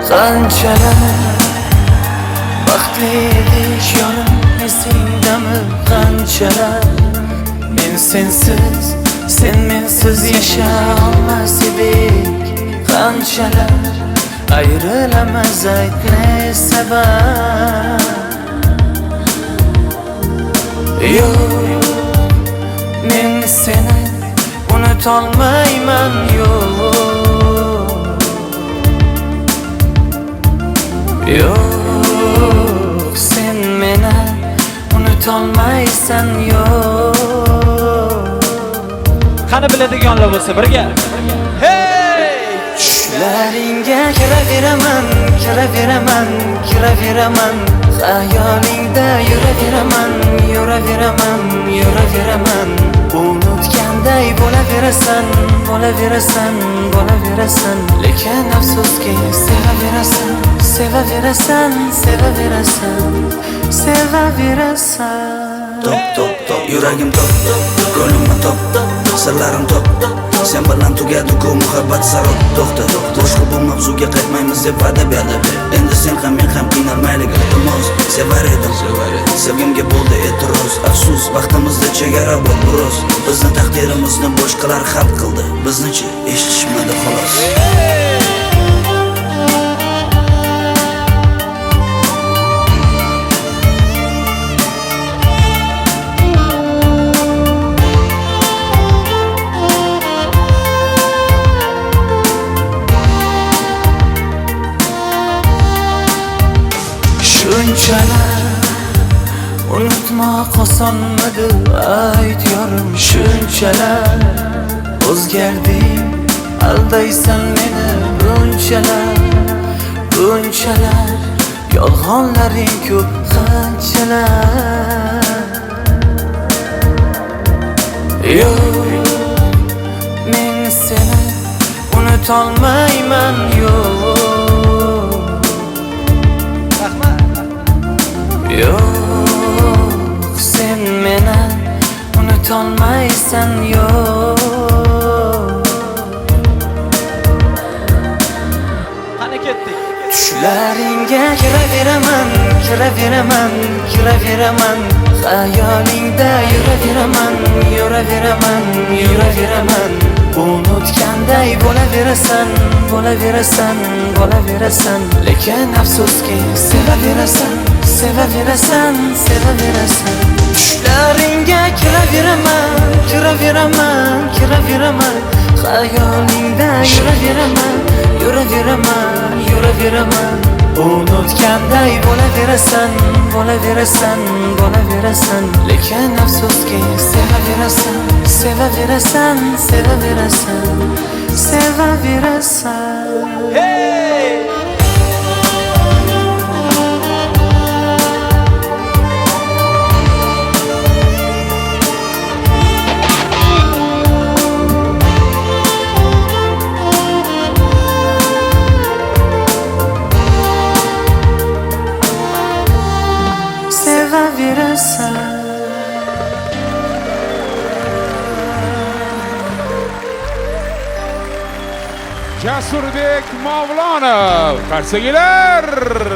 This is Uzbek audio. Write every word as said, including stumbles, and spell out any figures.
Qanchalar baxtli edik yorim esingdami? Qanchalar men sensiz, sen mensiz yasha olmas edik. Qanchalar ayrilamaz aytma sabab. Yo'q, men seni unutolmayman. Yo'q, yo'q, sen meni unutolmaysan. Yo'q. Qani biladiganlar bo'lsa birga. Hey! Tushlaringga kiraveraman, kiraveraman, kiraveraman. Xayolingda yuraveraman, yuraveraman, yuraveraman. Unutganday bo'laverasan, bo'laverasan, bo'laverasan. Lekin afsuski sevaverasan, sevaverasan, sevaverasan, sevaverasan. Top top top yuragim top, ko'nglimni top, sirlarim top. Sen bilan tugadi-ku muhabbat sarot. To'xta, boshqa bu mavzuga qaytmaymiz deb va'da berdi. Endi sen ham men ham qiynalmaylik, iltimos. Sevar edim, sevgimga bo'ldi e'tiroz. Afsus, vaqtimizda chegara bor biroz. Bizni taqdirimizni boshqalar hal qildi, biznichi eshitishmadi xolos. Shunchalar unutmoq osonmidi ayt yorim. Shunchalar o'zgarding, aldaysan meni. Bunchalar, bunchalar yolg'onlaring ko'p. Qanchalar yo'q, men seni unutolmayman. Yo'q, yo'q, sen meni unutolmaysan. Yo'q. Qani ketdik. Tushlaringga kiraveraman, kiraveraman, kiraveraman. Xayolingda yuraveraman, yuraveraman, yuraveraman. Unutganday bo'laverasan, bo'laverasan, bo'laverasan. Lekin afsuski sevaverasan, sevaverasan, sevaverasan. Tushlaringga kiraveraman, kiraveraman, kiraveraman. Xayolingda yuraveraman, yuraveraman, yuraveraman. Unutganday bo'laverasan, bo'laverasan, bo'laverasan. Lekin afsuski sevaverasan, sevaverasan, sevaverasan, sevaverasan. Hey! Jasurbek Mavlonov, qarshi kelar.